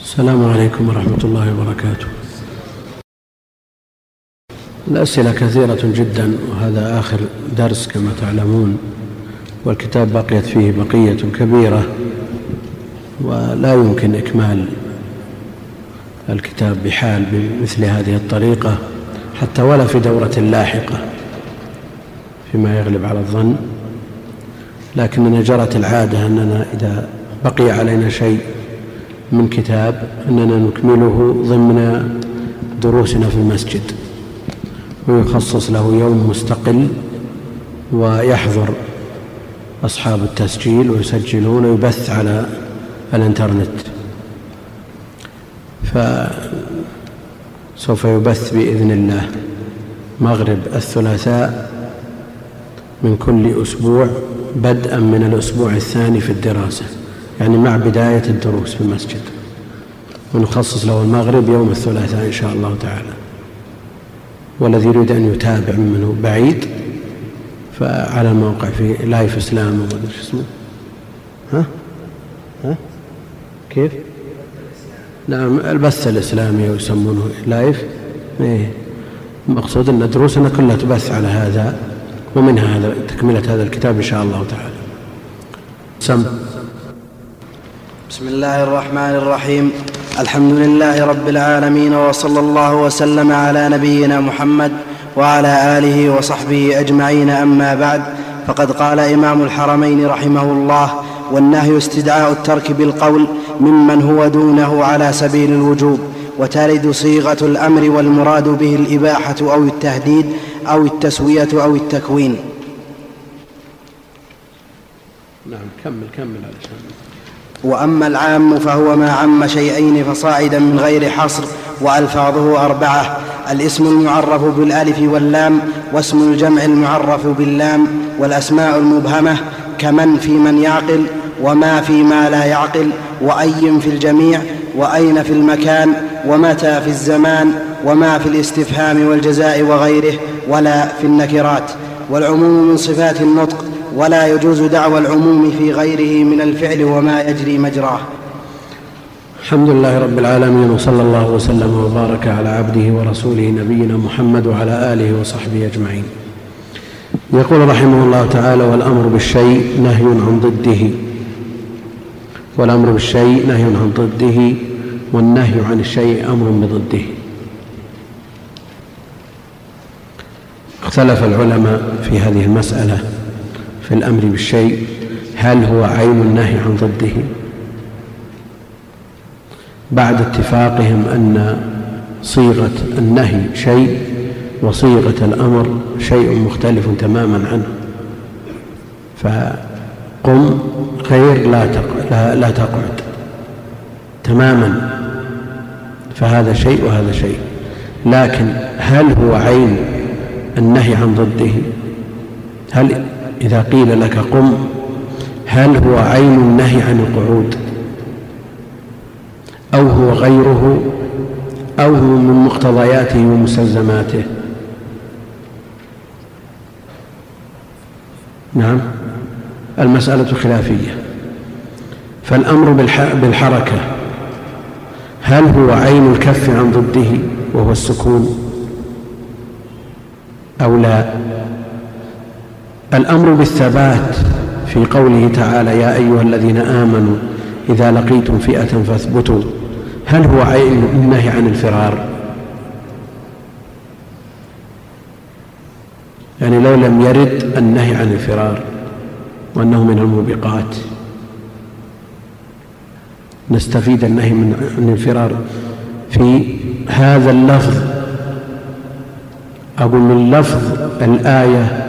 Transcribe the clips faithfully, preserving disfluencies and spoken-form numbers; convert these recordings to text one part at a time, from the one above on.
السلام عليكم ورحمة الله وبركاته. الأسئلة كثيرة جدا، وهذا آخر درس كما تعلمون، والكتاب بقيت فيه بقية كبيرة ولا يمكن إكمال الكتاب بحال بمثل هذه الطريقة حتى ولا في دورة لاحقة فيما يغلب على الظن، لكننا جرت العادة أننا إذا بقي علينا شيء من كتاب أننا نكمله ضمن دروسنا في المسجد، ويخصص له يوم مستقل ويحضر أصحاب التسجيل ويسجلون ويبث على الانترنت. فسوف يبث بإذن الله مغرب الثلاثاء من كل أسبوع بدءا من الأسبوع الثاني في الدراسة، يعني مع بداية الدروس في المسجد، ونخصص له المغرب يوم الثلاثاء إن شاء الله تعالى. والذي يريد أن يتابع منه بعيد فعلى الموقع في لايف إسلام وما شو اسمه ها ها كيف نعم البث الإسلامي ويسمونه لايف. إيه المقصود أن دروسنا كلها تبث على هذا، ومنها هذا تكملة هذا الكتاب إن شاء الله تعالى. سم. بسم الله الرحمن الرحيم. الحمد لله رب العالمين، وصلى الله وسلم على نبينا محمد وعلى آله وصحبه أجمعين. أما بعد، فقد قال إمام الحرمين رحمه الله: والنهي استدعاء الترك بالقول ممن هو دونه على سبيل الوجوب، وترد صيغة الأمر والمراد به الإباحة أو التهديد أو التسوية أو التكوين. نعم كمل كمل علشان. وأما العام فهو ما عم شيئين فصاعدا من غير حصر، وألفاظه أربعة: الاسم المعرف بالألف واللام، واسم الجمع المعرف باللام، والأسماء المبهمة كمن في من يعقل، وما في ما لا يعقل، وأي في الجميع، وأين في المكان، ومتى في الزمان، وما في الاستفهام والجزاء وغيره، ولا في النكرات. والعموم من صفات النطق، ولا يجوز دعوى العموم في غيره من الفعل وما يجري مجراه. الحمد لله رب العالمين، وصلى الله وسلم وبارك على عبده ورسوله نبينا محمد وعلى آله وصحبه أجمعين. يقول رحمه الله تعالى: والأمر بالشيء نهي عن ضده، والأمر بالشيء نهي عن ضده، والنهي عن الشيء أمر بضده. اختلف العلماء في هذه المسألة في الأمر بالشيء، هل هو عين النهي عن ضده؟ بعد اتفاقهم أن صيغة النهي شيء وصيغة الأمر شيء مختلف تماما عنه، فقم خير لا لا, لا تقعد تماما، فهذا شيء وهذا شيء. لكن هل هو عين النهي عن ضده؟ هل إذا قيل لك قم، هل هو عين النهي عن القعود، أو هو غيره، أو هو من مقتضياته ومستلزماته؟ نعم المسألة خلافية. فالأمر بالحركة هل هو عين الكف عن ضده وهو السكون أو لا؟ الأمر بالثبات في قوله تعالى: يا أيها الذين آمنوا إذا لقيتم فئة فاثبتوا، هل هو عين النهي عن الفرار؟ يعني لو لم يرد النهي عن الفرار وأنه من الموبقات، نستفيد النهي عن الفرار في هذا اللفظ، أقول من لفظ الآية،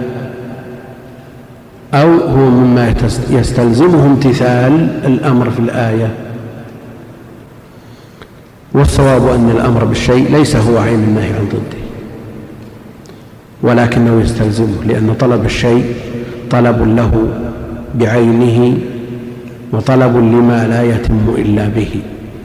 أو هو مما يستلزمه امتثال الأمر في الآية؟ والصواب أن الأمر بالشيء ليس هو عين النهي عن ضده، ولكنه يستلزمه، لأن طلب الشيء طلب له بعينه وطلب لما لا يتم إلا به،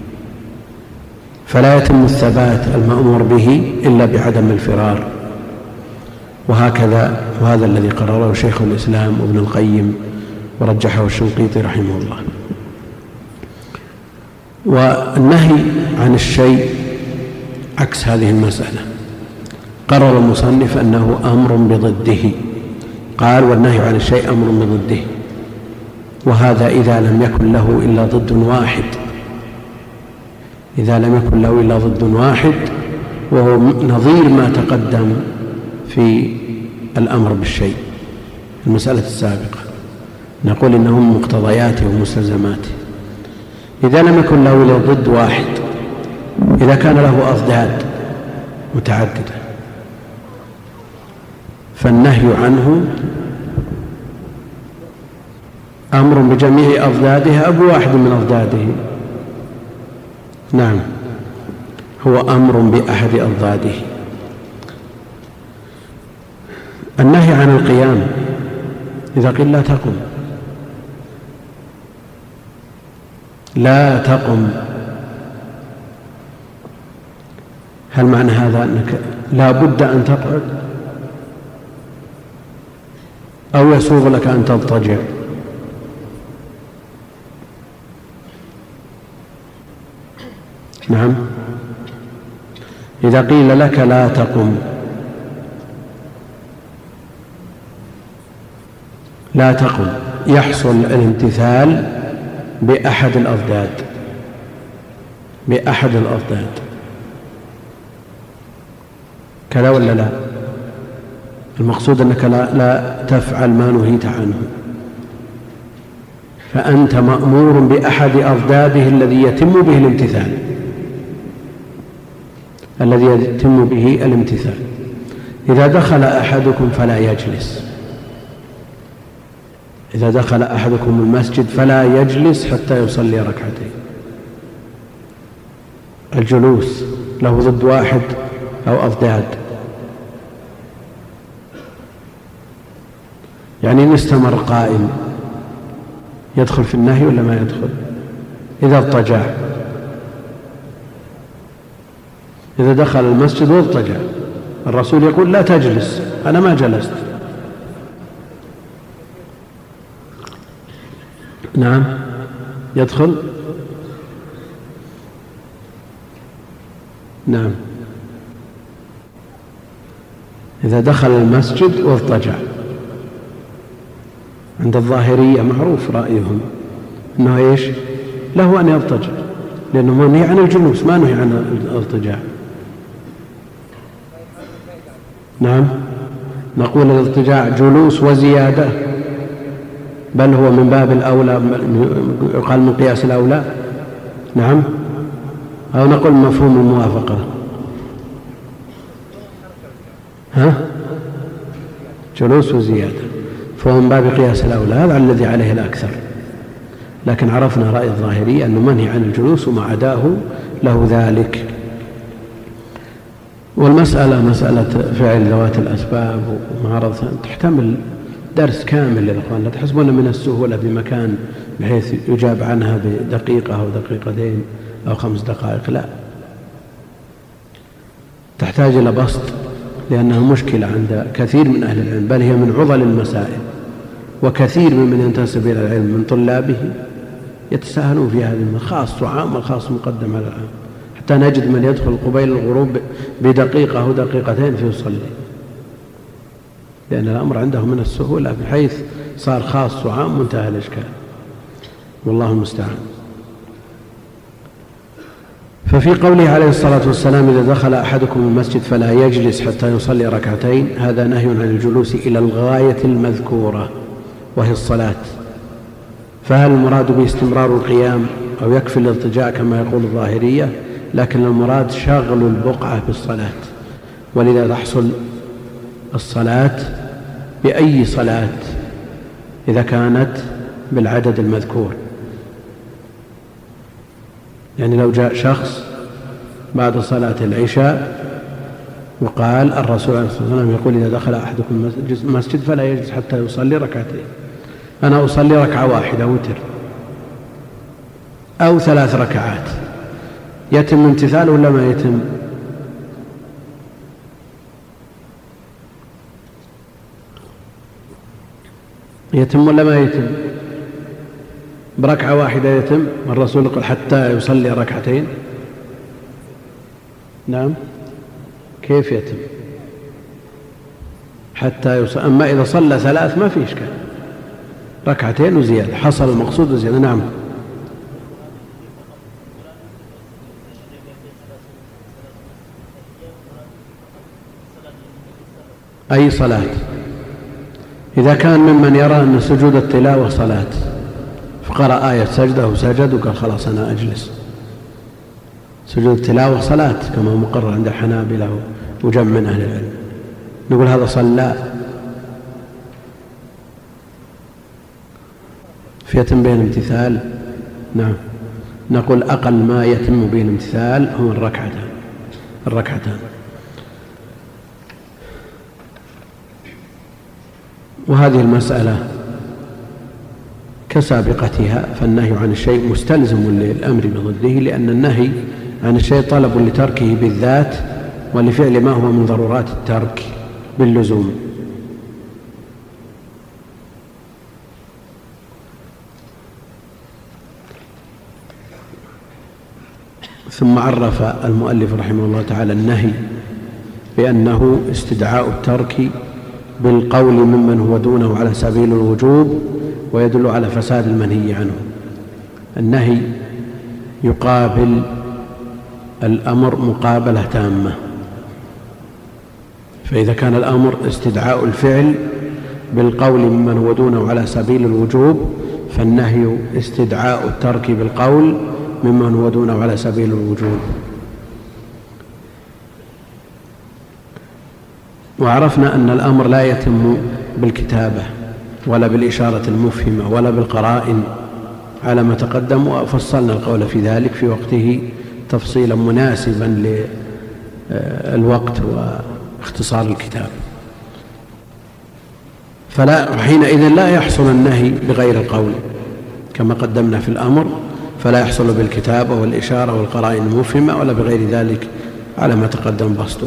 فلا يتم الثبات المأمور به إلا بعدم الفرار. وهكذا، وهذا الذي قرره شيخ الإسلام وابن القيم ورجحه الشنقيطي رحمه الله. والنهي عن الشيء عكس هذه المسألة. قرر المصنف أنه أمر بضده، قال والنهي عن الشيء أمر بضده، وهذا إذا لم يكن له إلا ضد واحد، إذا لم يكن له إلا ضد واحد، وهو نظير ما تقدم في الأمر بالشيء المسألة السابقة، نقول إنه من مقتضياته ومستلزماته. إذا لم يكن له إلا ضد واحد، إذا كان له أضداد متعددة فالنهي عنه أمر بجميع أضدادها أو بواحد من أضداده. نعم، هو أمر بأحد أضداده. النهي عن القيام إذا قيل لا تقم، لا تقم، هل معنى هذا أنك لا بد أن تقعد أو يسوغ لك أن تضطجع؟ نعم، إذا قيل لك لا تقم، لا تقم، يحصل الامتثال بأحد الأضداد، بأحد الأضداد، كلا ولا لا؟ المقصود أنك لا, لا تفعل ما نهيت عنه، فأنت مأمور بأحد أضداده الذي يتم به الامتثال، الذي يتم به الامتثال. إذا دخل أحدكم فلا يجلس، إذا دخل أحدكم المسجد فلا يجلس حتى يصلي ركعتين. الجلوس له ضد واحد أو أضداد، يعني إن استمر قائم يدخل في النهي ولا ما يدخل؟ إذا اضطجع، إذا دخل المسجد واضطجع، الرسول يقول لا تجلس، أنا ما جلست. نعم، يدخل. نعم، إذا دخل المسجد واضطجع. عند الظاهرية معروف رأيهم أنه إيش؟ له أن يضطجع، لأنه منهي عن الجلوس، ما نهي عن الاضطجاع. نعم، نقول الاضطجاع جلوس وزيادة، بل هو من باب الأولى، يقال من قياس الأولى. نعم، أو نقول مفهوم الموافقة. ها؟ جلوس وزيادة، فهو من باب قياس الأولى، هذا الذي عليه الأكثر. لكن عرفنا رأي الظاهري أنه منهي عن الجلوس وما عداه له ذلك. والمسألة مسألة فعل ذوات الأسباب ومعارضة تحتمل درس كامل للأخوان، لا تحسبون من السهولة بمكان بحيث يجاب عنها بدقيقة أو دقيقتين أو خمس دقائق، لا، تحتاج إلى بسط، لأنها مشكلة عند كثير من أهل العلم، بل هي من عضل المسائل، وكثير ممن ينتسب إلى العلم من طلابه يتساهلون في هذه، خاص وعام والخاص مقدم على العام، حتى نجد من يدخل قبيل الغروب بدقيقة أو دقيقتين فيصلي، لأن الأمر عنده من السهولة بحيث صار خاص وعام منتهى الإشكال، والله المستعان. ففي قوله عليه الصلاة والسلام إذا دخل أحدكم المسجد فلا يجلس حتى يصلي ركعتين، هذا نهي عن الجلوس إلى الغاية المذكورة وهي الصلاة. فهل المراد باستمرار القيام أو يكفي الاضطجاع كما يقول الظاهرية؟ لكن المراد شغل البقعة بالصلاة، ولذا تحصل الصلاة بأي صلاة إذا كانت بالعدد المذكور. يعني لو جاء شخص بعد صلاة العشاء وقال الرسول عليه الصلاة والسلام يقول إذا دخل أحدكم المسجد فلا يجلس حتى يصلي ركعتين، أنا أصلي ركعة واحدة وتر أو ثلاث ركعات، يتم امتثاله ولا ما يتم؟ يتم ولا ما يتم؟ بركعة واحدة يتم؟ الرسول يقول حتى يصلي ركعتين. نعم، كيف يتم حتى يصلي؟ أما إذا صلى ثلاث ما في إشكال، ركعتين وزيادة، حصل المقصود وزيادة. نعم. أي صلاة؟ إذا كان ممن يرى أن سجود التلاوة صلاة فقرأ آية سجده وسجد وقال خلاص أنا أجلس، سجود التلاوة صلاة كما هو مقرر عند الحنابلة وجمع من أهل العلم، نقول هذا صلى. فيتم به الامتثال. نعم، نقول أقل ما يتم به الامتثال هو الركعتان الركعتان وهذه المسألة كسابقتها، فالنهي عن الشيء مستلزم للأمر بضده، لأن النهي عن الشيء طلب لتركه بالذات ولفعل ما هو من ضرورات الترك باللزوم. ثم عرف المؤلف رحمه الله تعالى النهي بأنه استدعاء الترك بالقول ممن هو دونه على سبيل الوجوب ويدل على فساد المنهي عنه. النهي يقابل الأمر مقابلة تامة، فإذا كان الأمر استدعاء الفعل بالقول ممن هو دونه على سبيل الوجوب، فالنهي استدعاء الترك بالقول ممن هو دونه على سبيل الوجوب. وعرفنا أن الأمر لا يتم بالكتابة ولا بالإشارة المفهمة ولا بالقرائن على ما تقدم، وفصلنا القول في ذلك في وقته تفصيلا مناسبا للوقت واختصار الكتاب. فلا حينئذ لا يحصل النهي بغير القول كما قدمنا في الأمر، فلا يحصل بالكتابة والإشارة والقرائن المفهمة ولا بغير ذلك على ما تقدم بسطه.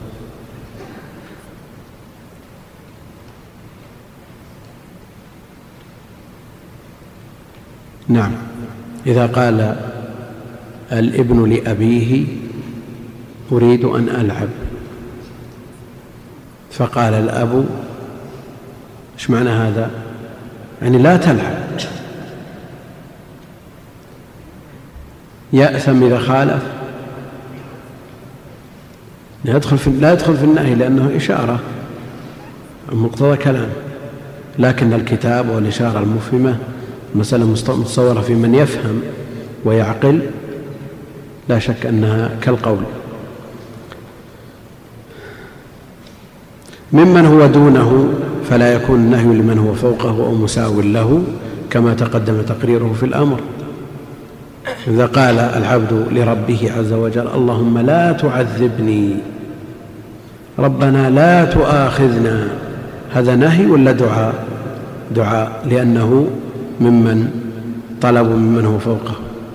نعم، إذا قال الابن لأبيه أريد أن ألعب، فقال الأب إيش معنى هذا؟ يعني لا تلعب، يأثم إذا خالف؟ يدخل في لا يدخل في النهي لأنه إشارة مقتضى كلام، لكن الكتاب والإشارة المفهمة مسألة متصورة في من يفهم ويعقل، لا شك أنها كالقول. ممن هو دونه فلا يكون النهي لمن هو فوقه أو مساو له كما تقدم تقريره في الأمر. إذا قال العبد لربه عز وجل اللهم لا تعذبني، ربنا لا تؤاخذنا، هذا نهي ولا دعاء؟ دعاء، لأنه ممن طلب ممن هو فوقه.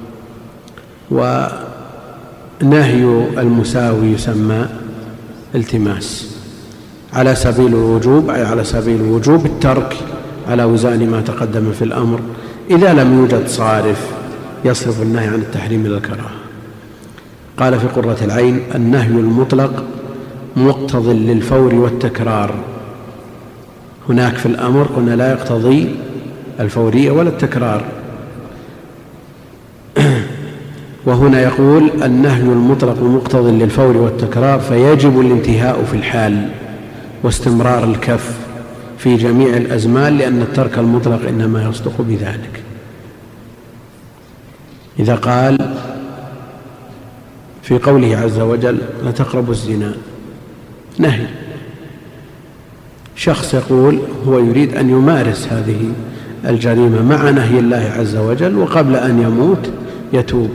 ونهي المساوي يسمى التماس على سبيل الوجوب، أي على سبيل وجوب الترك على وزان ما تقدم في الأمر، إذا لم يوجد صارف يصرف النهي عن التحريم إلى الكراهة. قال في قرة العين النهي المطلق مقتض للفور والتكرار. هناك في الأمر قلنا لا يقتضي الفورية ولا التكرار، وهنا يقول النهي المطلق مقتض للفور والتكرار، فيجب الانتهاء في الحال واستمرار الكف في جميع الأزمان، لأن الترك المطلق إنما يصدق بذلك. إذا قال في قوله عز وجل لا تقربوا الزنا، نهي، شخص يقول هو يريد أن يمارس هذه الجريمة مع نهي الله عز وجل، وقبل أن يموت يتوب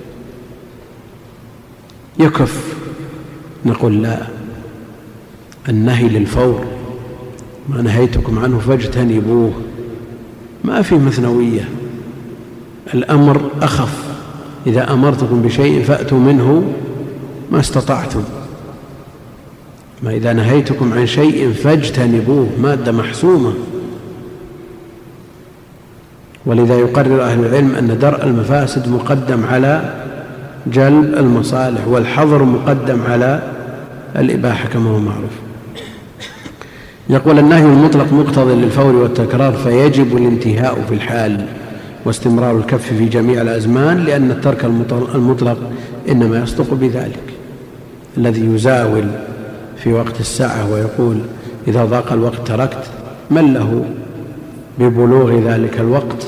يكف، نقول لا، النهي للفور، ما نهيتكم عنه فاجتنبوه، ما في مثنوية، الأمر أخف، إذا أمرتكم بشيء فأتوا منه ما استطعتم، ما إذا نهيتكم عن شيء فاجتنبوه، مادة محسومة. ولذا يقرر أهل العلم أن درء المفاسد مقدم على جلب المصالح، والحظر مقدم على الإباحة كما هو معروف. يقول: النهي المطلق مقتضي للفور والتكرار، فيجب الانتهاء في الحال واستمرار الكف في جميع الأزمان، لأن الترك المطلق إنما يصدق بذلك. الذي يزاول في وقت الساعة ويقول إذا ضاق الوقت تركت، من له ببلوغ ذلك الوقت؟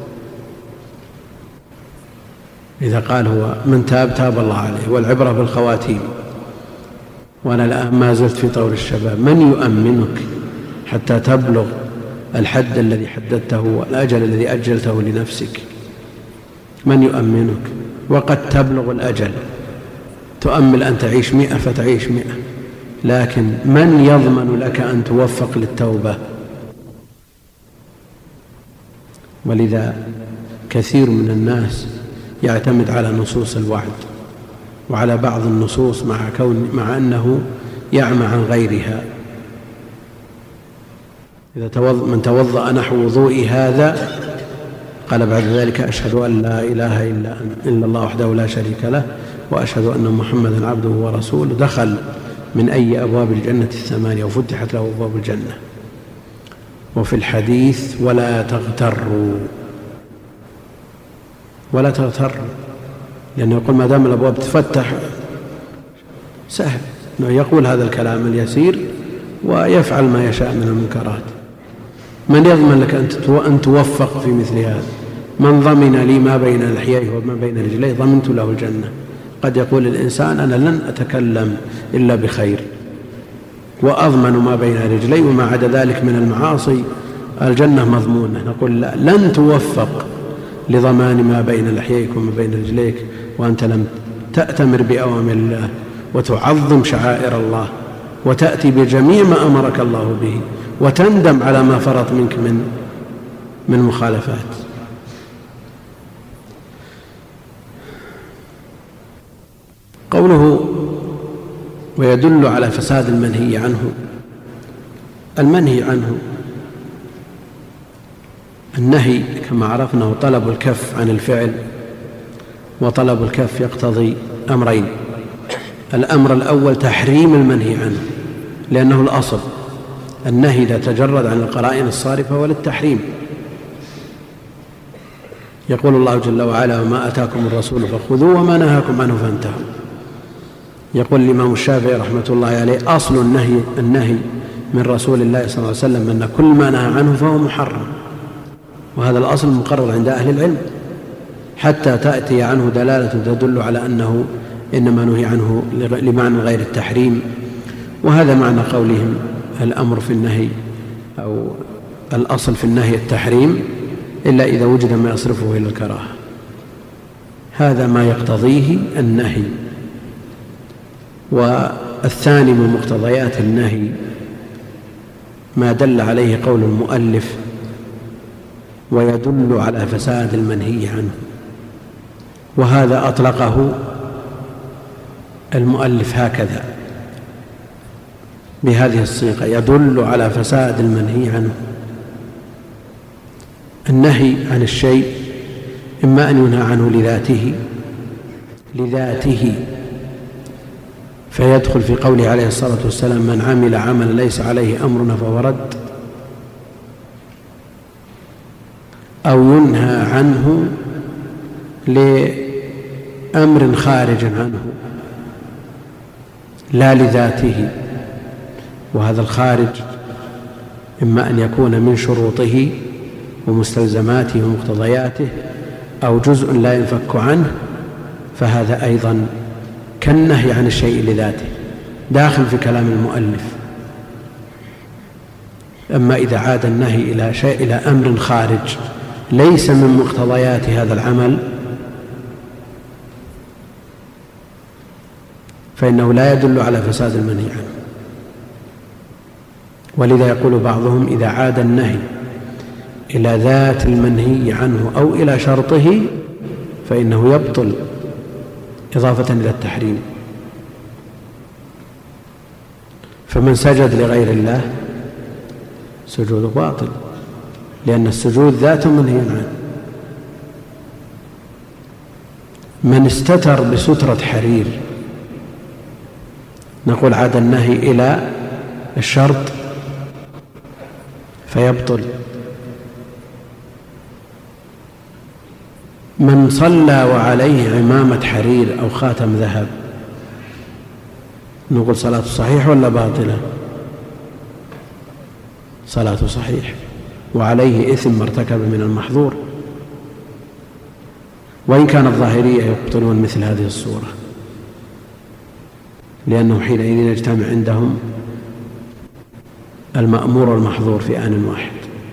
إذا قال هو من تاب تاب الله عليه، والعبرة بالخواتيم، وأنا الآن ما زلت في طور الشباب. من يؤمنك حتى تبلغ الحد الذي حددته والأجل الذي أجلته لنفسك؟ من يؤمنك؟ وقد تبلغ الأجل، تؤمل أن تعيش مئة فتعيش مئة، لكن من يضمن لك أن توفق للتوبة؟ ولذا كثير من الناس يعتمد على نصوص الوعد وعلى بعض النصوص مع, كون مع أنه يعمى عن غيرها. إذا توض... من توضأ نحو وضوء هذا قال بعد ذلك: أشهد أن لا إله إلا, إلا الله وحده لا شريك له، وأشهد أن محمدا عبده ورسوله، دخل من أي أبواب الجنة الثمانية وفتحت له أبواب الجنة. وفي الحديث: ولا تغتروا، ولا تغتروا، لأنه يقول ما دام الأبواب تفتح سهل أنه يقول هذا الكلام اليسير ويفعل ما يشاء من المنكرات. من يضمن لك أن توفق في مثل هذا؟ من ضمن لي ما بين لحييه وما بين رجليه ضمنت له الجنة. قد يقول الإنسان: أنا لن أتكلم إلا بخير، وأضمن ما بين رجلي، وما عدا ذلك من المعاصي الجنة مضمونة. نقول: لا، لن توفق لضمان ما بين لحييك وما بين رجليك وأنت لم تأتمر بأوامر الله وتعظم شعائر الله وتأتي بجميع ما أمرك الله به وتندم على ما فرط منك من من مخالفات. قوله: ويدل على فساد المنهي عنه. المنهي عنه النهي كما عرفنا طلب الكف عن الفعل، وطلب الكف يقتضي أمرين: الأمر الأول تحريم المنهي عنه، لأنه الأصل. النهي إذا تجرد عن القرائن الصارفة وللتحريم. يقول الله جل وعلا: وما أتاكم الرسول فخذوه وما نهاكم عنه فانتهوا. يقول الإمام الشافعي رحمة الله عليه: أصل النهي النهي من رسول الله صلى الله عليه وسلم أن كل ما نهى عنه فهو محرم، وهذا الأصل مقرر عند أهل العلم، حتى تأتي عنه دلالة تدل على أنه إنما نهي عنه لمعنى غير التحريم. وهذا معنى قولهم: الأمر في النهي أو الأصل في النهي التحريم إلا إذا وجد ما يصرفه إلى الكراهة. هذا ما يقتضيه النهي. والثاني من مقتضيات النهي ما دل عليه قول المؤلف: ويدل على فساد المنهي عنه. وهذا أطلقه المؤلف هكذا بهذه الصيغة: يدل على فساد المنهي عنه. النهي عن الشيء إما أن ينهى عنه لذاته لذاته فيدخل في قوله عليه الصلاة والسلام: من عمل عملا ليس عليه أمرنا فهو رد، أو ينهى عنه لأمر خارج عنه لا لذاته، وهذا الخارج إما أن يكون من شروطه ومستلزماته ومقتضياته أو جزء لا ينفك عنه، فهذا أيضا كالنهي عن الشيء لذاته داخل في كلام المؤلف. أما إذا عاد النهي إلى شيء إلى أمر خارج ليس من مقتضيات هذا العمل فإنه لا يدل على فساد المنهي عنه. ولذا يقول بعضهم: إذا عاد النهي إلى ذات المنهي عنه أو إلى شرطه فإنه يبطل إضافة إلى التحريم. فمن سجد لغير الله سجوده باطل، لأن السجود ذات منهي عنه من استتر بسترة حرير نقول عاد النهي إلى الشرط فيبطل. من صلى وعليه عمامة حرير أو خاتم ذهب نقول صلاته صحيح ولا باطلة؟ صلاته صحيح، وعليه إثم ما ارتكب من المحظور، وإن كان الظاهرية يبطلون مثل هذه الصورة، لأنه حينئذ يجتمع عندهم المأمور والمحظور في آن واحد.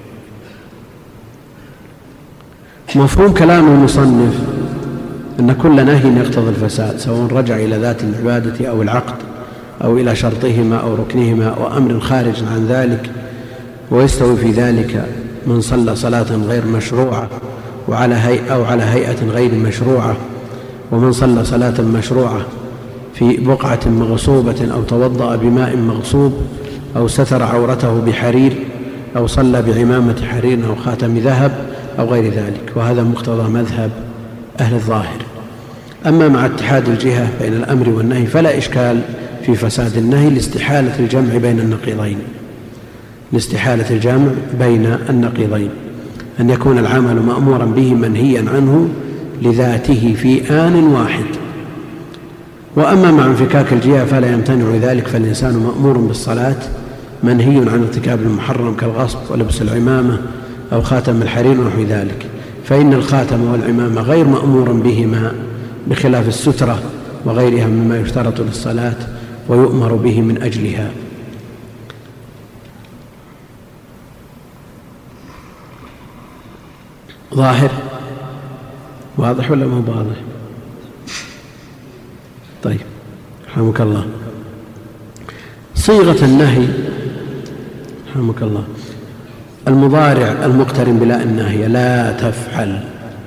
مفهوم كلام المصنف أن كل نهي يقتضي الفساد، سواء رجع إلى ذات العبادة أو العقد أو إلى شرطهما أو ركنهما أو أمر خارج عن ذلك، ويستوي في ذلك من صلى صلاة غير مشروعة وعلى هيئة أو على هيئة غير مشروعة، ومن صلى صلاة مشروعة في بقعة مغصوبة أو توضأ بماء مغصوب أو ستر عورته بحرير أو صلى بعمامة حرير أو خاتم ذهب أو غير ذلك، وهذا مقتضى مذهب أهل الظاهر. أما مع اتحاد الجهة بين الأمر والنهي فلا إشكال في فساد النهي لاستحالة الجمع بين النقيضين لاستحالة الجمع بين النقيضين أن يكون العمل مأمورا به منهيا عنه لذاته في آن واحد. وأما مع انفكاك الجهة فلا يمتنع ذلك، فالإنسان مأمور بالصلاة منهي عن ارتكاب المحرم كالغصب ولبس العمامة أو خاتم الحرير ونحو ذلك، فإن الخاتم والعمامة غير مأمور بهما بخلاف السترة وغيرها مما يشترط للصلاة ويؤمر به من أجلها. ظاهر واضح ولا مو واضح؟ طيب رحمك الله. صيغة النهي رحمك الله المضارع المقترن بلا الناهية لا تفعل،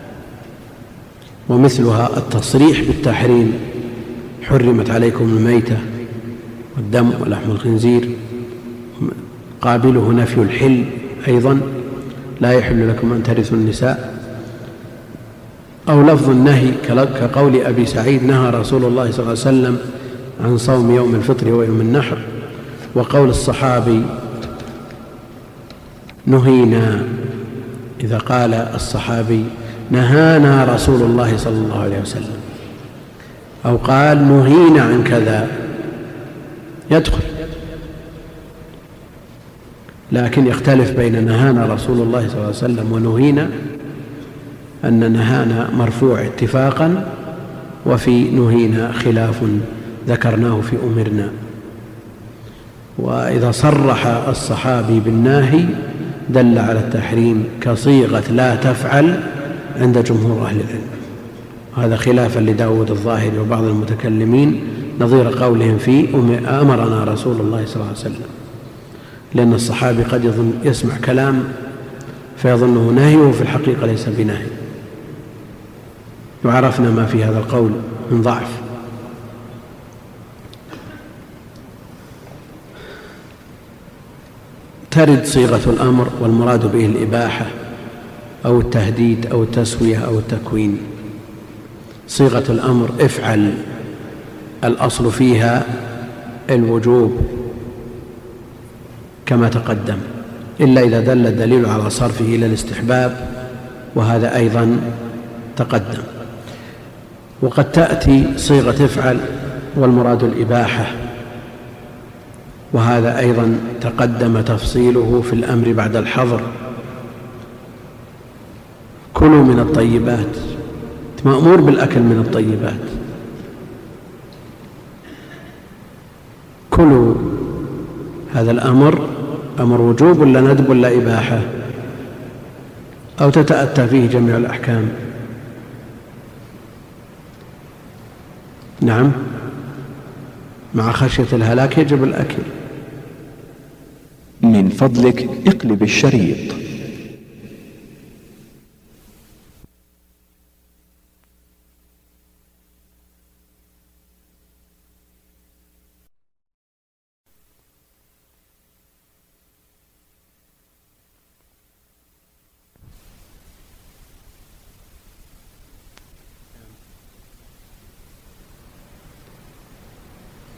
ومثلها التصريح بالتحريم حرمت عليكم الميتة والدم ولحم الخنزير، قابله نفي الحل أيضا لا يحل لكم أن ترثوا النساء، أو لفظ النهي كقول أبي سعيد نهى رسول الله صلى الله عليه وسلم عن صوم يوم الفطر ويوم النحر، وقول الصحابي نهينا إذا قال الصحابي نهانا رسول الله صلى الله عليه وسلم، أو قال نهينا عن كذا يدخل، لكن يختلف بين نهانا رسول الله صلى الله عليه وسلم ونهينا، أن نهانا مرفوع اتفاقا، وفي نهينا خلاف ذكرناه في أمرنا. وإذا صرح الصحابي بالناهي دل على التحريم كصيغة لا تفعل عند جمهور أهل العلم، هذا خلافا لداود الظاهري وبعض المتكلمين نظير قولهم في أمرنا رسول الله صلى الله عليه وسلم، لأن الصحابي قد يظن يسمع كلام فيظنه نهي وفي الحقيقة ليس بنهي، وعرفنا ما في هذا القول من ضعف. ترد صيغة الأمر والمراد به الإباحة أو التهديد أو التسوية أو التكوين. صيغة الأمر افعل الأصل فيها الوجوب كما تقدم، إلا إذا دل الدليل على صرفه إلى الاستحباب، وهذا أيضا تقدم. وقد تأتي صيغة افعل والمراد الإباحة، وهذا أيضا تقدم تفصيله في الأمر بعد الحظر. كلوا من الطيبات، مأمور بالأكل من الطيبات، كلوا، هذا الأمر أمر وجوب ولا ندب ولا إباحة، أو تتأتى فيه جميع الأحكام؟ نعم، مع خشية الهلاك يجب الأكل. من فضلك اقلب الشريط.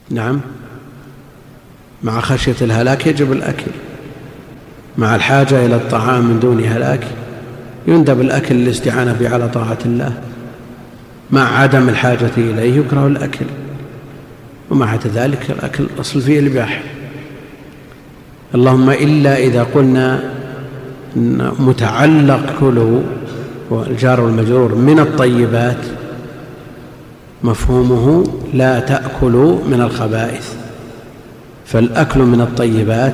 نعم، مع خشية الهلاك يجب الأكل، مع الحاجة إلى الطعام من دون هلاك يندب الأكل للاستعانة به على طاعة الله، مع عدم الحاجة إليه يكره الأكل، ومع ذلك الأكل أصل فيه الإباحة. اللهم إلا إذا قلنا متعلق كله والجار والمجرور من الطيبات مفهومه لا تأكلوا من الخبائث، فالأكل من الطيبات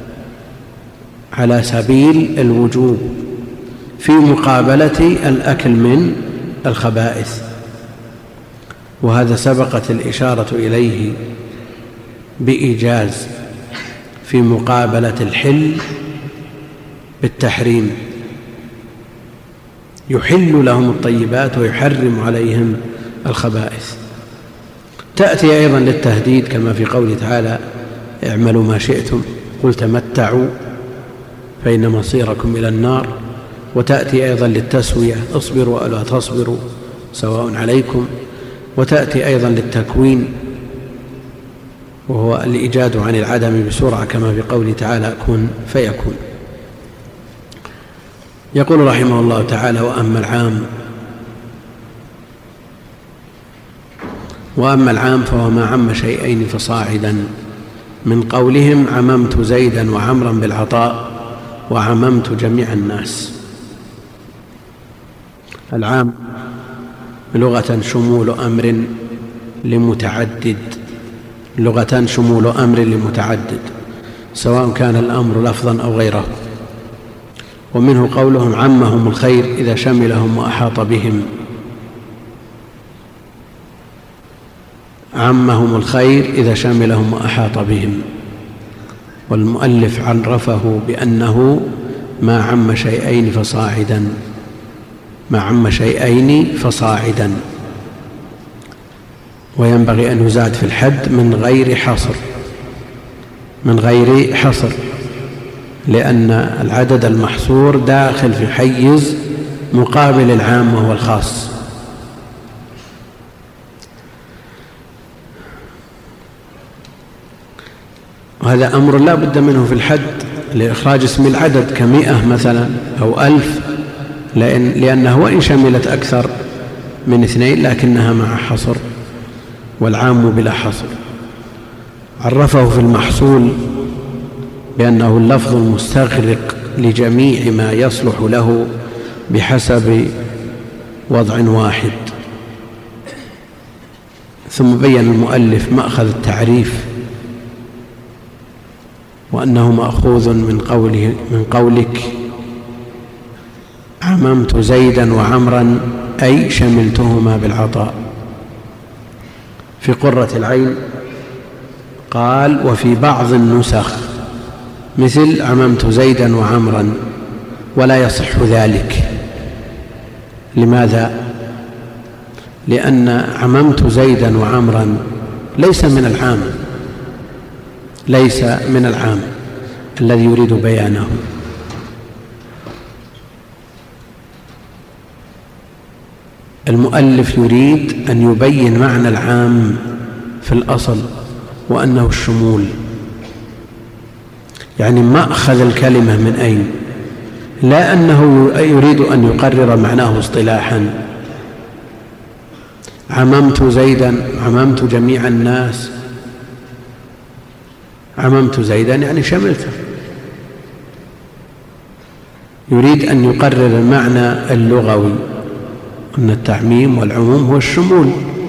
على سبيل الوجوب في مقابلة الأكل من الخبائث، وهذا سبقت الإشارة إليه بإيجاز في مقابلة الحل بالتحريم، يحل لهم الطيبات ويحرم عليهم الخبائث. تأتي أيضا للتهديد كما في قوله تعالى اعملوا ما شئتم قل تمتعوا فإن مصيركم إلى النار، وتأتي أيضا للتسوية اصبروا أو لا تصبروا سواء عليكم، وتأتي أيضا للتكوين وهو الإيجاد عن العدم بسرعة كما في قوله تعالى كن فيكون. يقول رحمه الله تعالى وأما العام وأما العام فهو ما عم شيئين فصاعدا، من قولهم عممت زيدا وعمرا بالعطاء وعممت جميع الناس. العام لغة شمول أمر لمتعدد، لغة شمول أمر لمتعدد سواء كان الأمر لفظا أو غيره، ومنه قولهم عمهم الخير إذا شملهم وأحاط بهم، عمهم الخير إذا شملهم وأحاط بهم، والمؤلف عرفه بأنه ما عم شيئين فصاعدا، ما عم شيئين فصاعدا، وينبغي أن يزاد في الحد من غير حصر، من غير حصر، لأن العدد المحصور داخل في حيز مقابل العام وهو الخاص. وهذا أمر لا بد منه في الحد لإخراج اسم العدد كمئة مثلا أو ألف، لأن لأنه وإن شملت أكثر من اثنين لكنها مع حصر، والعام بلا حصر. عرفه في المحصول بأنه اللفظ المستغرق لجميع ما يصلح له بحسب وضع واحد. ثم بين المؤلف مأخذ التعريف وأنه مأخوذ من قوله من قولك عممت زيدا وعمرا أي شملتهما بالعطاء. في قرة العين قال وفي بعض النسخ مثل عممت زيدا وعمرا، ولا يصح ذلك. لماذا؟ لأن عممت زيدا وعمرا ليس من العام، ليس من العام الذي يريد بيانه. المؤلف يريد أن يبين معنى العام في الأصل وأنه الشمول، يعني مأخذ الكلمة من أين، لا أنه يريد أن يقرر معناه اصطلاحا. عممت زيدا، عممت جميع الناس، عممت زيدا يعني شملته. يريد أن يقرر المعنى اللغوي أن التعميم والعموم هو الشمول،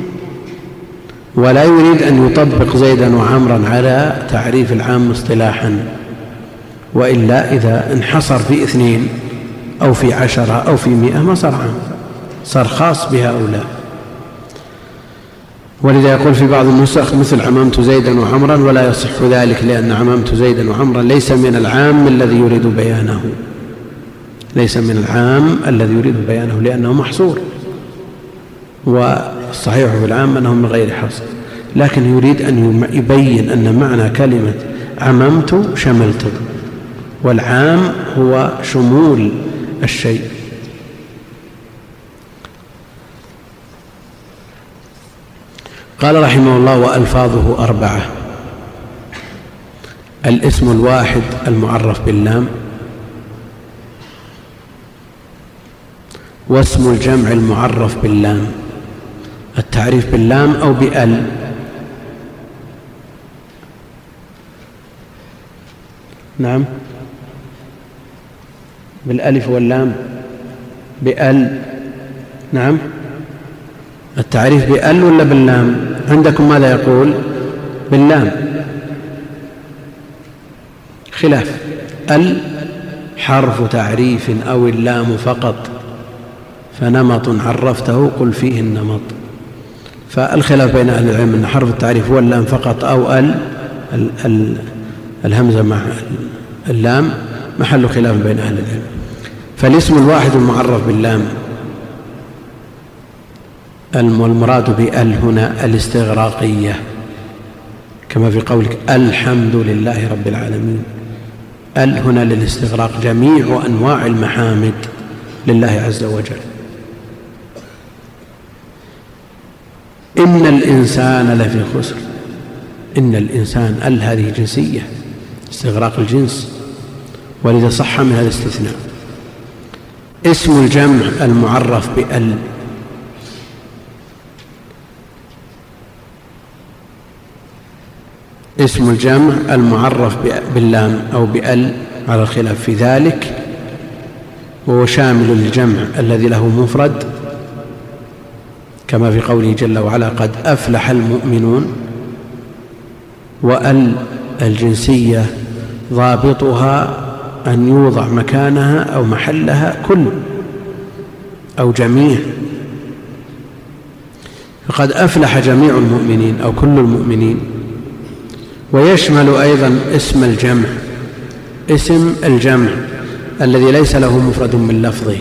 ولا يريد أن يطبق زيدا وعمرا على تعريف العام اصطلاحا، وإلا إذا انحصر في اثنين أو في عشرة أو في مئة ما صار عام، صار خاص بهؤلاء. ولذا يقول في بعض النسخ مثل عممت زيدا وعمرا، ولا يصح ذلك لأن عممت زيدا وعمرا ليس من العام الذي يريد بيانه، ليس من العام الذي يريد بيانه لأنه محصور، والصحيح في العام أنه من غير حصر، لكن يريد أن يبين أن معنى كلمة عممت شملت، والعام هو شمول الشيء. قال رحمه الله: وألفاظه أربعة: الاسم الواحد المعرف باللام، واسم الجمع المعرف باللام، التعريف باللام أو بأل. نعم، بالألف واللام، بأل. نعم، التعريف بأل ولا باللام؟ عندكم ماذا يقول؟ باللام، خلاف. أل حرف تعريف أو اللام فقط، فنمط عرفته قل فيه النمط. فالخلاف بين أهل العلم أن حرف التعريف هو اللام فقط أو ال, ال, ال الهمزة مع اللام، محل خلاف بين أهل العلم. فالاسم الواحد المعرف باللام، والمراد بأل هنا الاستغراقية، كما في قولك الحمد لله رب العالمين. أل هنا للاستغراق، جميع أنواع المحامد لله عز وجل. إن الإنسان لفي خسر، إن الإنسان، أل هذه جنسية، استغراق الجنس، ولذا صح من هذا الاستثناء. اسم الجمع المعرف بأل، اسم الجمع المعرف باللام أو بأل على الخلاف في ذلك، وهو شامل للجمع الذي له مفرد، كما في قوله جل وعلا: قد أفلح المؤمنون. وأل الجنسية ضابطها أن يوضع مكانها أو محلها كل أو جميع، فقد أفلح جميع المؤمنين أو كل المؤمنين. ويشمل أيضا اسم الجمع، اسم الجمع الذي ليس له مفرد من لفظه،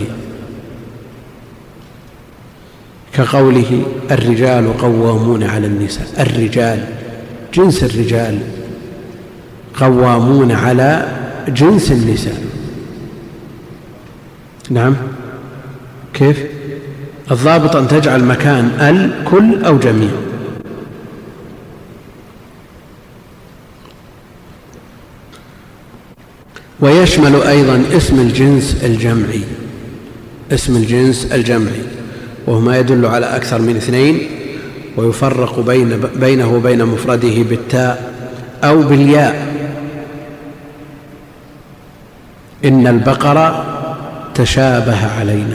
كقوله: الرجال قوامون على النساء. الرجال جنس الرجال، قوامون على جنس النساء. نعم، كيف؟ الضابط أن تجعل مكان ال كل أو جميع. ويشمل أيضا اسم الجنس الجمعي، اسم الجنس الجمعي وهو ما يدل على أكثر من اثنين، ويفرق بين بينه وبين مفرده بالتاء أو بالياء. إن البقرة تشابه علينا،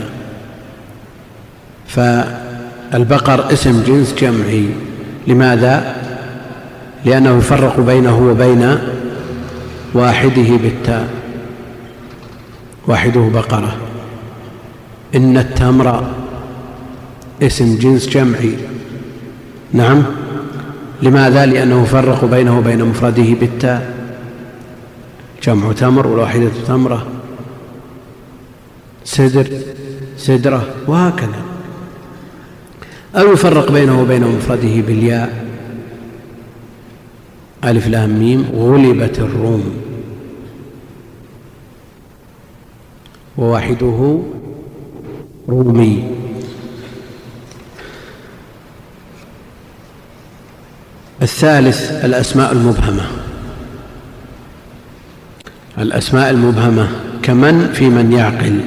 فالبقر اسم جنس جمعي. لماذا؟ لأنه يفرق بينه وبين واحده بالتاء، واحده بقرة. إن التمر اسم جنس جمعي. نعم، لماذا؟ لأنه يفرق بينه وبين مفرده بالتاء، جمع تمر والواحدة تمرة. سدر سدرة، وهكذا. أو يفرق بينه وبين مفرده بالياء، ألف لام ميم غلبت الروم، وواحده رومي. الثالث الأسماء المبهمة. الأسماء المبهمة كمن في من يعقل،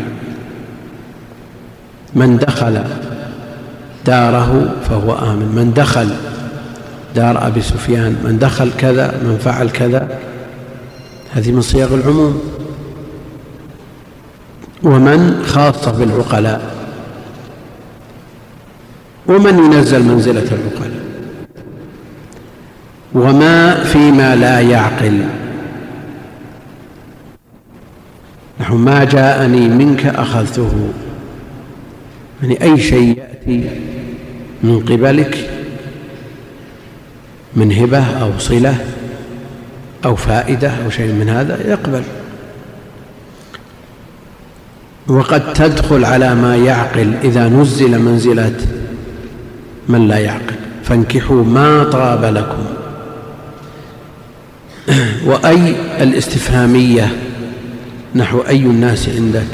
من دخل داره فهو آمن، من دخل دار أبي سفيان، من دخل كذا، من فعل كذا، هذه من صيغ العموم. ومن خاصة بالعقلاء، ومن ينزل منزلة العقلاء. وما فيما لا يعقل، نحو ما جاءني منك أخذته، يعني أي شيء يأتي من قبلك من هبة أو صلة أو فائدة أو شيء من هذا يقبل. وقد تدخل على ما يعقل إذا نزل منزلة من لا يعقل، فانكحوا ما طاب لكم. وأي الاستفهامية، نحو أي الناس عندك،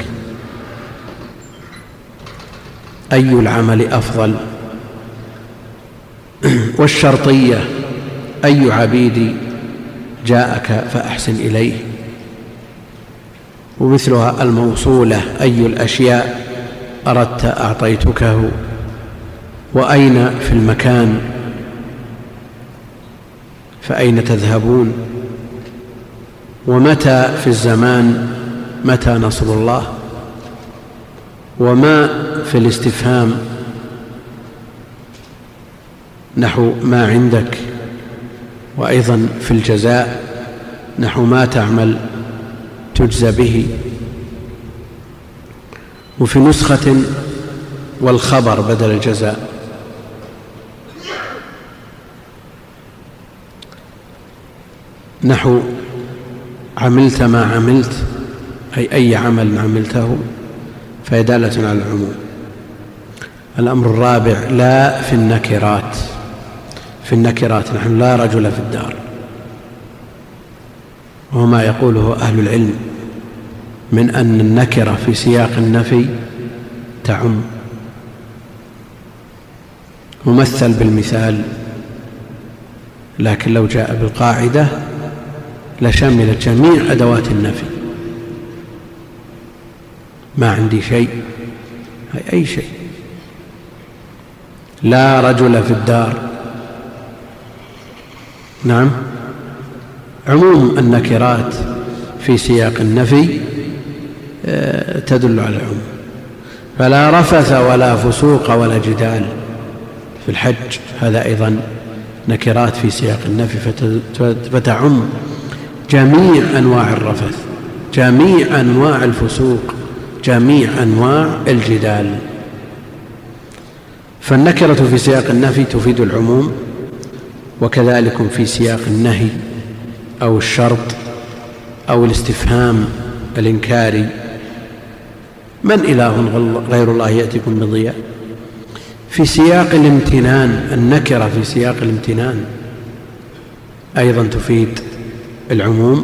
أي العمل أفضل، والشرطية أي عبيدي جاءك فأحسن إليه، ومثلها الموصولة أي الأشياء أردت أعطيتكه، وأين في المكان فأين تذهبون، ومتى في الزمان متى نصر الله، وما في الاستفهام نحو ما عندك، وأيضا في الجزاء نحو ما تعمل تجزى به. وفي نسخة والخبر بدل الجزاء. نحو عملت ما عملت أي أي عمل عملته، فهي دالة على العموم. الأمر الرابع لا في النكرات. في النكرات نحن لا رجل في الدار، وما يقوله أهل العلم من أن النكرة في سياق النفي تعم. ممثل بالمثال، لكن لو جاء بالقاعدة لشملت جميع أدوات النفي. ما عندي شيء أي أي شيء. لا رجل في الدار، نعم، عموم النكرات في سياق النفي تدل على العموم. فلا رفث ولا فسوق ولا جدال في الحج، هذا أيضا نكرات في سياق النفي فتعم جميع أنواع الرفث، جميع أنواع الفسوق، جميع أنواع الجدال. فالنكرة في سياق النفي تفيد العموم، وكذلك في سياق النهي أو الشرط أو الاستفهام الإنكاري. من إله غير الله يأتيكم بضياء. في سياق الامتنان، النكرة في سياق الامتنان أيضا تفيد العموم.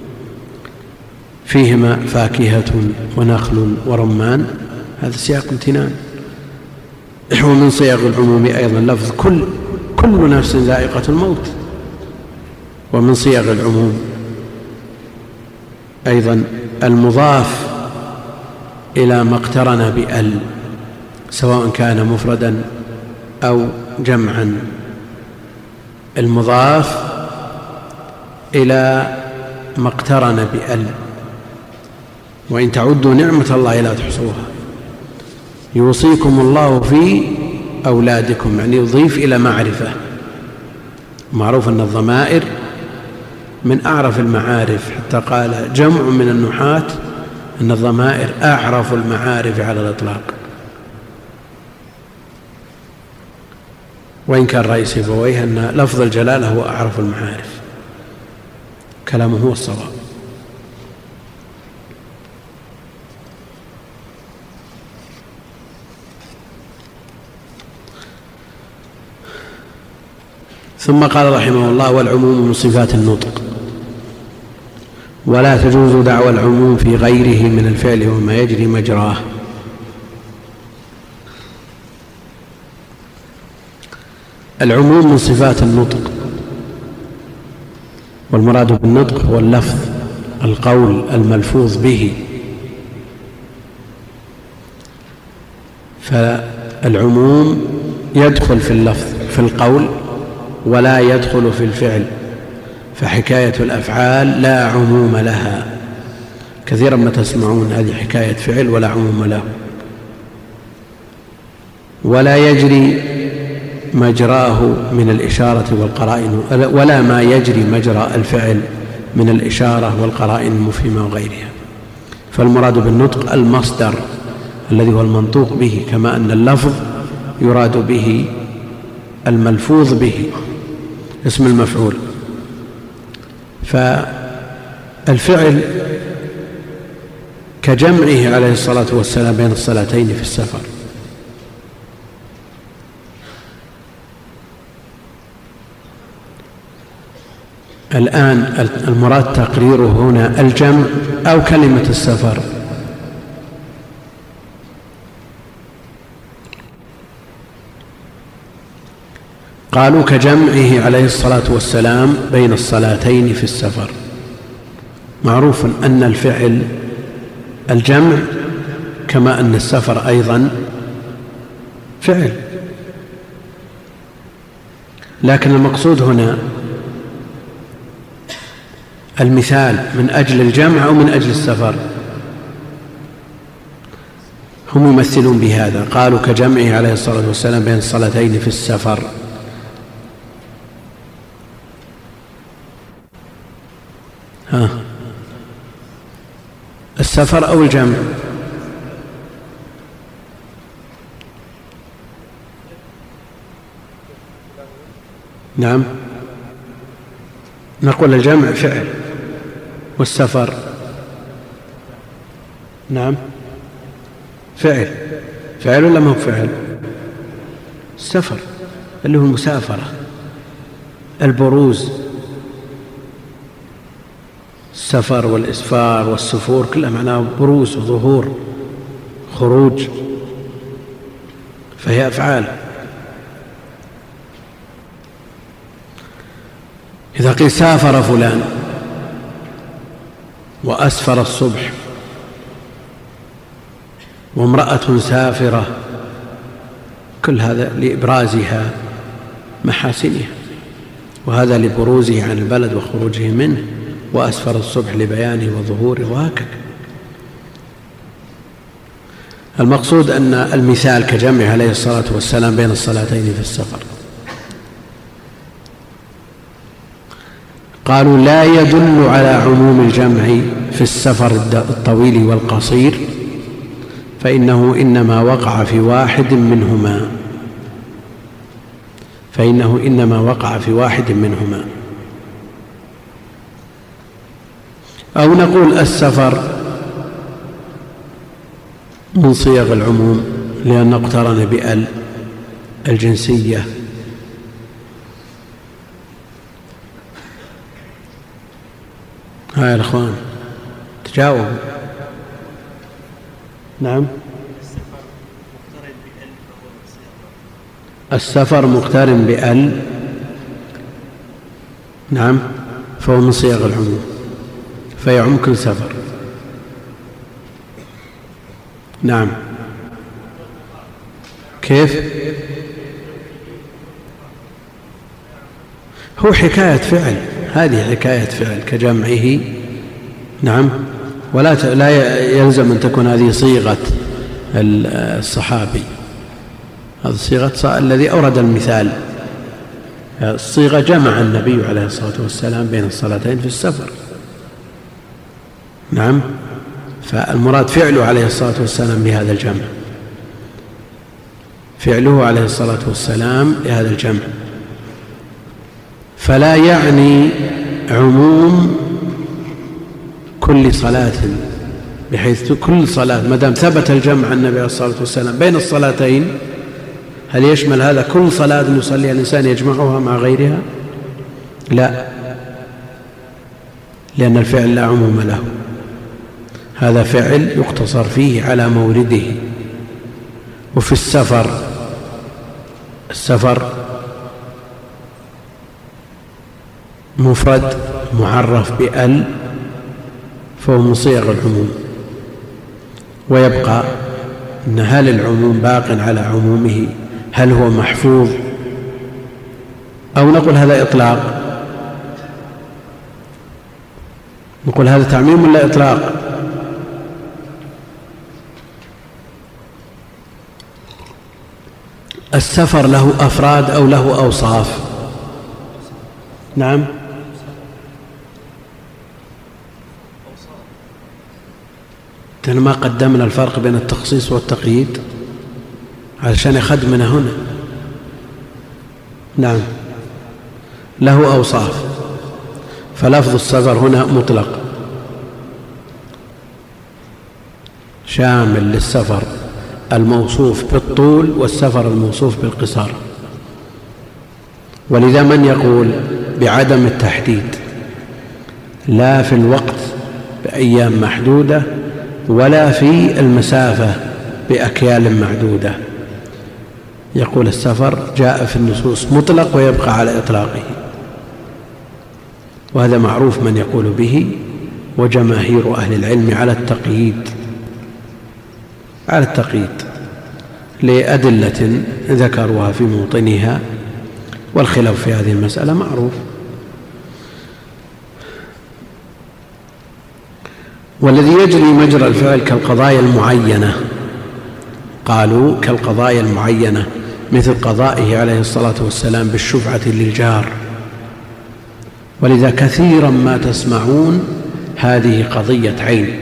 فيهما فاكهة ونخل ورمان، هذا سياق امتنان. ومن صيغ العموم أيضا لفظ كل كل نفس ذائقة الموت. ومن صيغ العموم أيضا المضاف إلى ما اقترن بأل، سواء كان مفردا أو جمعا. المضاف إلى ما اقترن بأل. وإن تعدوا نعمة الله لا تحصوها. يوصيكم الله في أولادكم، يعني يضيف إلى معرفة. معروف أن الضمائر من أعرف المعارف، حتى قال جمع من النحاة أن الضمائر أعرف المعارف على الإطلاق. وإن كان رأي سيبويه أن لفظ الجلالة هو أعرف المعارف، كلامه هو الصواب. ثم قال رحمه الله: والعموم من صفات النطق، ولا تجوز دعوى العموم في غيره من الفعل وما يجري مجراه. العموم من صفات النطق، والمراد بالنطق هو اللفظ، القول الملفوظ به. فالعموم يدخل في اللفظ في القول ولا يدخل في الفعل، فحكاية الأفعال لا عموم لها. كثيرا ما تسمعون هذه حكاية فعل ولا عموم له. ولا يجري مجراه من الإشارة والقرائن، ولا ما يجري مجرى الفعل من الإشارة والقرائن المفهمة وغيرها. فالمراد بالنطق المصدر الذي هو المنطوق به، كما أن اللفظ يراد به الملفوظ به، اسم المفعول. فالفعل كجمعه عليه الصلاة والسلام بين الصلاتين في السفر. الآن المراد تقريره هنا الجمع أو كلمة السفر. قالوا كجمعه عليه الصلاة والسلام بين الصلاتين في السفر. معروف أن الفعل الجمع كما أن السفر أيضا فعل، لكن المقصود هنا المثال من أجل الجمع أو من أجل السفر. هم يمثلون بهذا، قالوا كجمعه عليه الصلاة والسلام بين الصلاتين في السفر. ها السفر أو الجمع؟ نعم، نقول الجمع فعل والسفر نعم فعل. فعل ولا ما هو فعل؟ السفر اللي هو المسافرة، البروز، السفر والإسفار والسفور كلها معناه بروز وظهور، خروج، فهي أفعال. إذا قيل سافر فلان وأسفر الصبح، وامرأة سافرة، كل هذا لإبرازها محاسنها، وهذا لبروزه عن البلد وخروجه منه، وأسفر الصبح لبيانه وظهوره، وهكذا. المقصود أن المثال كجمعه عليه الصلاة والسلام بين الصلاتين في السفر. قالوا لا يدل على عموم الجمع في السفر الطويل والقصير، فإنه إنما وقع في واحد منهما فإنه إنما وقع في واحد منهما أو نقول السفر من صيغ العموم لأنه اقترن بأل الجنسية. ها يا الأخوان تجاوبوا. نعم، السفر مقترن بأل، نعم، فهو من صيغ العموم فيعم كل سفر. نعم، كيف؟ هو حكاية فعل، هذه حكاية فعل كجمعه. نعم، ولا لا يلزم أن تكون هذه صيغة الصحابي، هذه صيغة الذي أورد المثال. الصيغة جمع النبي عليه الصلاة والسلام بين الصلاتين في السفر. نعم، فالمراد فعله عليه الصلاة والسلام بهذا الجمع، فعله عليه الصلاة والسلام لهذا الجمع، فلا يعني عموم كل صلاة، بحيث كل صلاة ما دام ثبت الجمع عن النبي عليه الصلاة والسلام بين الصلاتين، هل يشمل هذا كل صلاة يصليها الإنسان يجمعها مع غيرها؟ لا، لأن الفعل لا عموم له، هذا فعل يقتصر فيه على مورده. وفي السفر، السفر مفرد معرف بأل فهو من صيغ العموم، ويبقى أن هل العموم باق على عمومه، هل هو محفوظ، أو نقول هذا إطلاق، نقول هذا تعميم ولا إطلاق؟ السفر له أفراد أو له أوصاف؟ نعم، ما قدمنا الفرق بين التخصيص والتقييد علشان يخدمنا هنا. نعم، له أوصاف، فلفظ السفر هنا مطلق شامل للسفر الموصوف بالطول والسفر الموصوف بالقصار. ولذا من يقول بعدم التحديد لا في الوقت بأيام محدودة ولا في المسافة بأكيال معدودة، يقول السفر جاء في النصوص مطلق ويبقى على إطلاقه، وهذا معروف من يقول به، وجماهير أهل العلم على التقييد على التقييد لأدلة ذكروها في موطنها، والخلاف في هذه المسألة معروف. والذي يجري مجرى الفعل كالقضايا المعينة، قالوا كالقضايا المعينة مثل قضائه عليه الصلاة والسلام بالشفعة للجار، ولذا كثيرا ما تسمعون هذه قضية عين.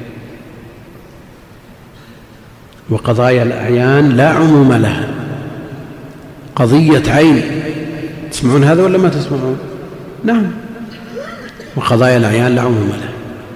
وقضايا الأعيان لا عموم لها، قضية عين. تسمعون هذا ولا ما تسمعون؟ نعم. وقضايا الأعيان لا عموم لها،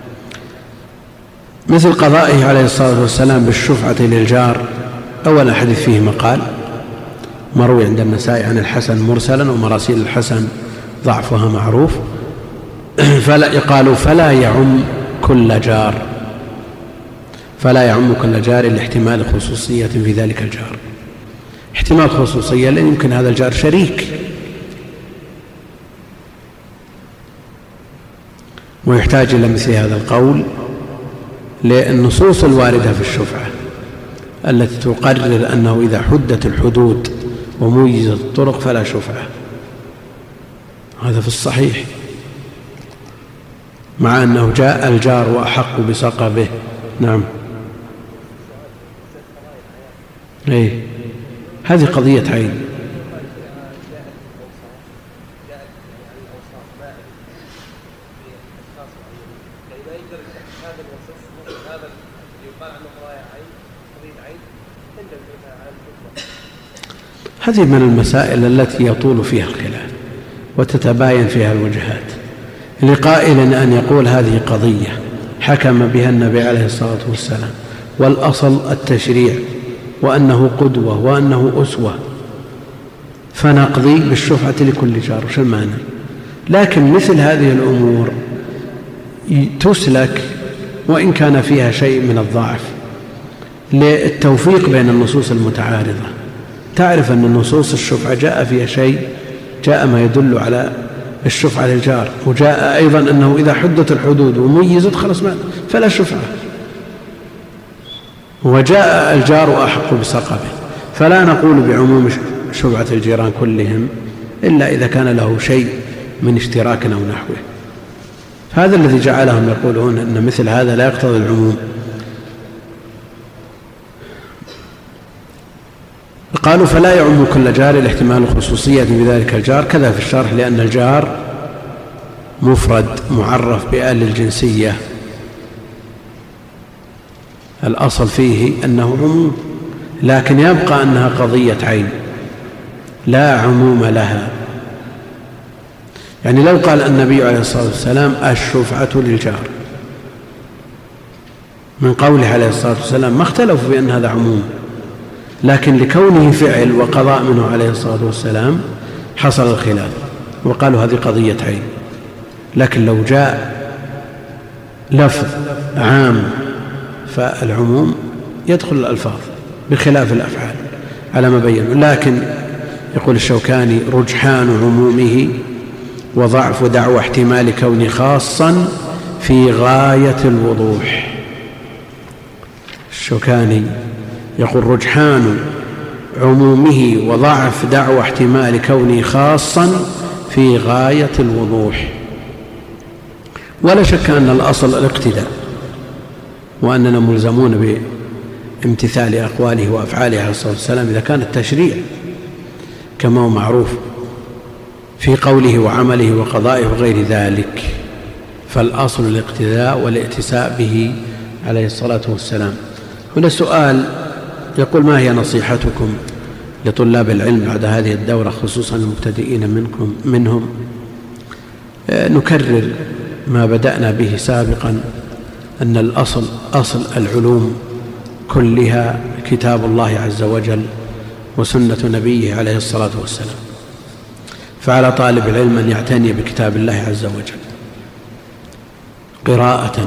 مثل قضائه عليه الصلاة والسلام بالشفعة للجار. أولا حديث فيه مقال مروي عند النسائي عن الحسن مرسلا، ومراسيل الحسن ضعفها معروف. فلا يقال فلا يعم كل جار، فلا يعم كل جار لاحتمال خصوصية في ذلك الجار. احتمال خصوصية لأن يمكن هذا الجار شريك، ويحتاج إلى مثل هذا القول للنصوص الواردة في الشفعة التي تقرر أنه إذا حدت الحدود وميزت الطرق فلا شفعة. هذا في الصحيح، مع أنه جاء الجار وأحق بسقبه. نعم. إيه، هذه قضية عين. هذه من المسائل التي يطول فيها الخلاف وتتباين فيها الوجهات. لقائل أن يقول هذه قضية حكم بها النبي عليه الصلاة والسلام، والأصل التشريع، وأنه قدوة وأنه أسوة، فنقضي بالشفعة لكل جار، وش المعنى؟ لكن مثل هذه الأمور تسلك وإن كان فيها شيء من الضعف للتوفيق بين النصوص المتعارضة. تعرف أن النصوص الشفعة جاء فيها شيء، جاء ما يدل على الشفعة للجار، وجاء أيضا أنه إذا حدت الحدود وميزت خلص ما فلا شفعة، وجاء الجار أحق بسقبه. فلا نقول بعموم شفعة الجيران كلهم إلا إذا كان له شيء من اشتراك أو نحوه. هذا الذي جعلهم يقولون أن مثل هذا لا يقتضي العموم. قالوا فلا يعم كل جار لاحتمال الخصوصية بذلك الجار، كذا في الشرح، لأن الجار مفرد معرف بآل الجنسية، الأصل فيه أنه عموم، لكن يبقى أنها قضية عين لا عموم لها. يعني لو قال النبي عليه الصلاة والسلام الشفعة للجار، من قوله عليه الصلاة والسلام ما اختلفوا بأن هذا عموم، لكن لكونه فعل وقضاء منه عليه الصلاة والسلام حصل الخلاف وقالوا هذه قضية عين. لكن لو جاء لفظ عام فالعموم يدخل الألفاظ بخلاف الأفعال على ما بينوا. لكن يقول الشوكاني رجحان عمومه وضعف دعوى احتمال كونه خاصا في غاية الوضوح. الشوكاني يقول رجحان عمومه وضعف دعوى احتمال كونه خاصا في غاية الوضوح. ولا شك أن الأصل الاقتداء، وأننا ملزمون بامتثال أقواله وأفعاله عليه الصلاة والسلام إذا كان التشريع كما هو معروف في قوله وعمله وقضائه وغير ذلك، فالأصل الاقتداء والائتساء به عليه الصلاة والسلام. هنا سؤال يقول ما هي نصيحتكم لطلاب العلم بعد هذه الدورة خصوصا المبتدئين منكم منهم؟ نكرر ما بدأنا به سابقا، أن الأصل أصل العلوم كلها كتاب الله عز وجل وسنة نبيه عليه الصلاة والسلام، فعلى طالب العلم أن يعتني بكتاب الله عز وجل قراءة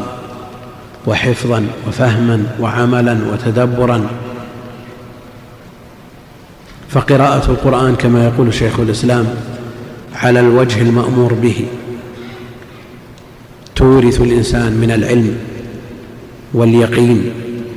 وحفظا وفهما وعملا وتدبرا، فقراءة القرآن كما يقول شيخ الإسلام على الوجه المأمور به تورث الإنسان من العلم واليقين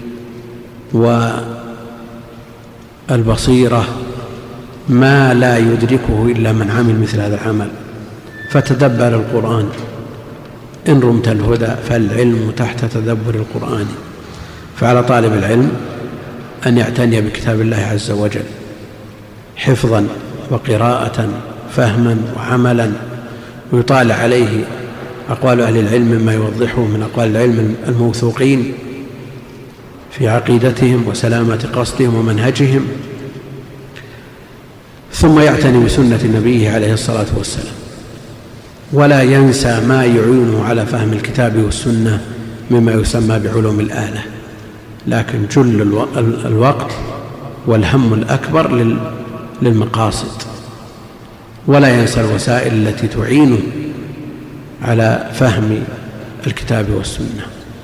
والبصيرة ما لا يدركه إلا من عمل مثل هذا العمل. فتدبر القرآن إن رمت الهدى فالعلم تحت تدبر القرآن. فعلى طالب العلم أن يعتني بكتاب الله عز وجل حفظا وقراءة فهما وعملا، ويطالع عليه أقوال أهل العلم مما يوضحه من أقوال العلم الموثوقين في عقيدتهم وسلامة قصدهم ومنهجهم، ثم يعتني بسنة نبيه عليه الصلاة والسلام، ولا ينسى ما يعينه على فهم الكتاب والسنة مما يسمى بعلوم الآلة، لكن جل الوقت والهم الأكبر للمقاصد، ولا ينسى الوسائل التي تعينه على فهم الكتاب والسنة.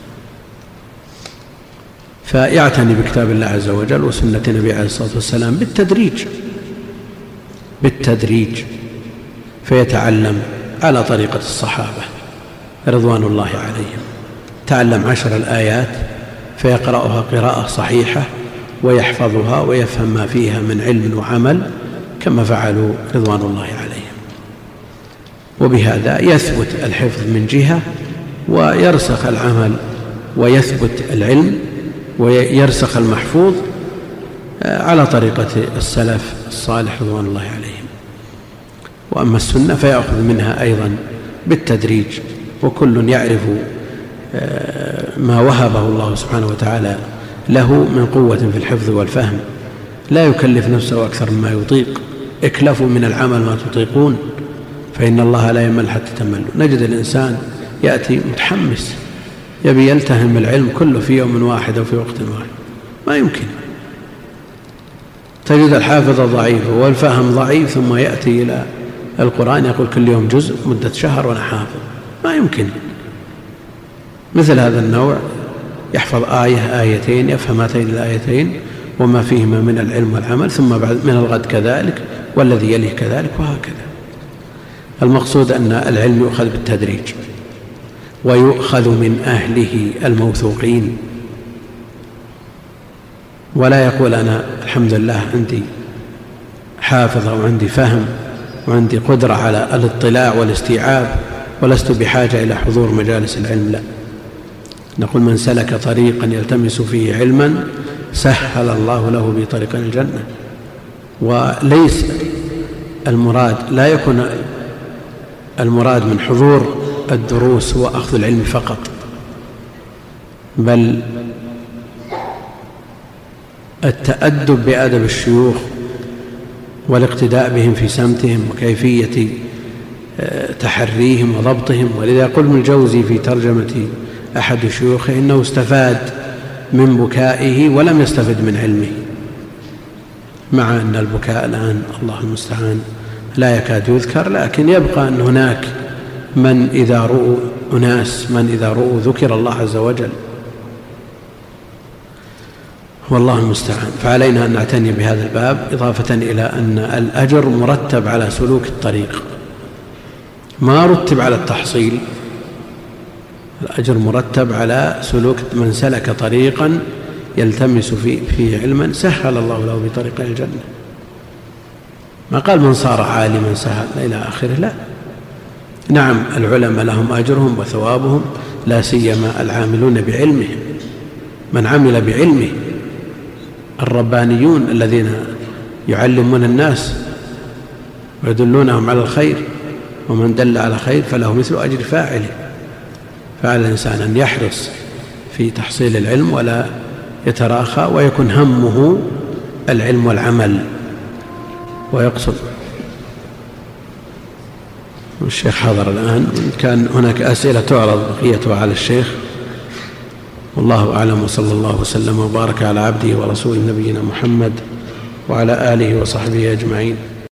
فيعتني بكتاب الله عز وجل وسنة النبي عليه الصلاة والسلام بالتدريج بالتدريج فيتعلم على طريقة الصحابة رضوان الله عليهم. تعلم عشر الآيات فيقرأها قراءة صحيحة ويحفظها ويفهم ما فيها من علم وعمل كما فعلوا رضوان الله عليهم. وبهذا يثبت الحفظ من جهة ويرسخ العمل ويثبت العلم ويرسخ المحفوظ على طريقة السلف الصالح رضوان الله عليهم. وأما السنة فيأخذ منها أيضا بالتدريج، وكل يعرف ما وهبه الله سبحانه وتعالى له من قوة في الحفظ والفهم، لا يكلف نفسه أكثر مما يطيق. اكلفوا من العمل ما تطيقون فإن الله لا يمل حتى تملوا. نجد الإنسان يأتي متحمس يبي يلتهم العلم كله في يوم واحد أو في وقت واحد، ما يمكن. تجد الحافظ ضعيف والفهم ضعيف ثم يأتي إلى القرآن يقول كل يوم جزء مدة شهر وأنا حافظ، ما يمكن. مثل هذا النوع يحفظ آية آيتين يفهم هاتين الآيتين وما فيهما من العلم والعمل، ثم بعد من الغد كذلك والذي يليه كذلك وهكذا. المقصود أن العلم يؤخذ بالتدريج ويؤخذ من أهله الموثوقين، ولا يقول أنا الحمد لله عندي حافظ وعندي فهم وعندي قدرة على الاطلاع والاستيعاب ولست بحاجة إلى حضور مجالس العلم. لا، نقول من سلك طريقا يلتمس فيه علما سهل الله له به طريقا الجنة. وليس المراد لا يكون المراد من حضور الدروس هو أخذ العلم فقط، بل التأدب بأدب الشيوخ والاقتداء بهم في سمتهم وكيفية تحريهم وضبطهم. ولذا يقول ابن الجوزي في ترجمة أحد شيوخه إنه استفاد من بكائه ولم يستفد من علمه، مع أن البكاء الآن الله المستعان لا يكاد يذكر، لكن يبقى أن هناك من إذا رؤوا أناس من إذا رؤوا ذكر الله عز وجل، والله المستعان. فعلينا أن نعتني بهذا الباب، إضافة إلى أن الأجر مرتب على سلوك الطريق، ما رتب على التحصيل. الأجر مرتب على سلوك من سلك طريقا يلتمس فيه علما سهل الله له بطريق الجنة. ما قال من صار عالما سهل إلى آخره، لا. نعم العلماء لهم أجرهم وثوابهم، لا سيما العاملون بعلمهم، من عمل بعلمه، الربانيون الذين يعلمون الناس ويدلونهم على الخير، ومن دل على خير فله مثل أجر فاعله. فعلى الإنسان أن يحرص في تحصيل العلم ولا يتراخى، ويكون همه العلم والعمل ويقصد. الشيخ حضر الآن، كان هناك أسئلة تعرض بقيتها على الشيخ، والله أعلم. وصلى الله وسلم وبارك على عبده ورسوله نبينا محمد وعلى آله وصحبه أجمعين.